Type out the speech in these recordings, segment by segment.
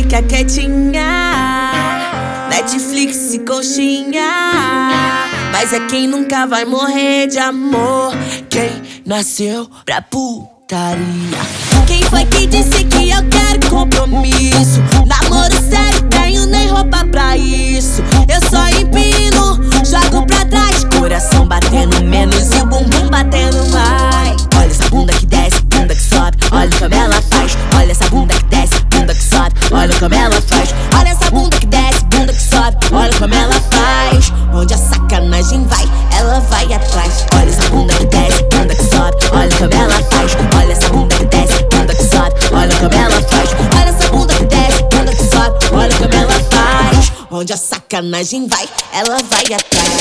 fica quietinha, Netflix e coxinha. Mas é quem nunca vai morrer de amor, quem nasceu pra putaria. Quem foi que disse que eu quero compromisso? Namoro sério, tenho nem roupa pra isso. Eu só empino, jogo pra trás, coração batendo menos e o bumbum batendo mais. Olha essa bunda que desce, bunda que sobe, olha como ela faz. Olha essa bunda que desce, bunda que sobe, olha como ela faz. Olha essa bunda que desce, bunda que sobe, olha como ela faz. Onde a sacanagem vai, ela vai atrás. Olha essa bunda que desce, bunda que sobe, olha como ela faz. Olha essa bunda que desce, bunda que sobe, olha como ela faz. Olha essa bunda que desce, bunda que sobe, olha como ela faz. Onde a sacanagem vai, ela vai atrás.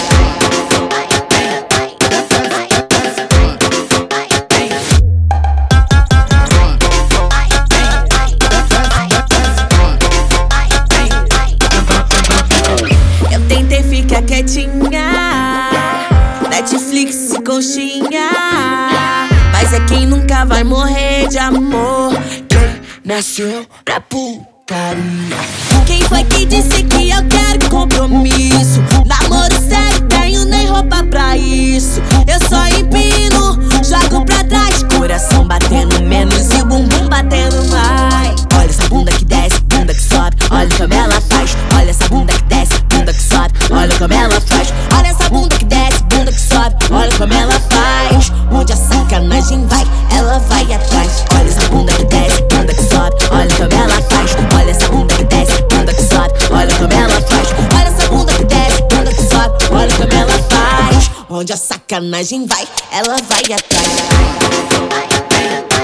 Fica quietinha, Netflix e coxinha. Mas é quem nunca vai morrer de amor, quem nasceu pra putaria. Quem foi que disse que eu quero compromisso? Namoro sério, tenho nem roupa pra isso. Eu só empino, jogo pra trás, coração batendo menos e o bumbum batendo mais. Olha essa bunda que desce, bunda que sobe, olha como ela faz. Olha essa bunda que desce, bunda que sobe, olha como ela faz. Olha essa bunda que desce, bunda que sobe, olha como ela faz. Onde a sacanagem vai, ela vai atrás. Olha essa bunda que desce, bunda que sobe, olha como ela faz. Olha essa bunda que desce, bunda que sobe, olha como ela faz. Olha essa bunda que desce, bunda que sobe, olha como ela faz. Onde a sacanagem vai, ela vai atrás.